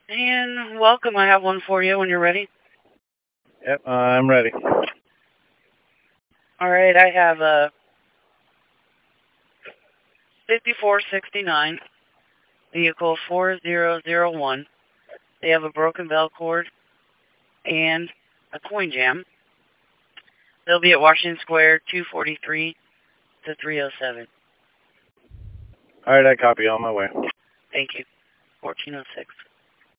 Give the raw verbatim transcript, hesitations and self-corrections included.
And welcome. I have one for you when you're ready. Yep, uh, I'm ready. All right, I have a fifty-four sixty-nine, vehicle four zero zero one. They have a broken bell cord and a coin jam. They'll be at Washington Square, two forty-three to three oh seven. All right, I copy. On my way. Thank you. fourteen oh six.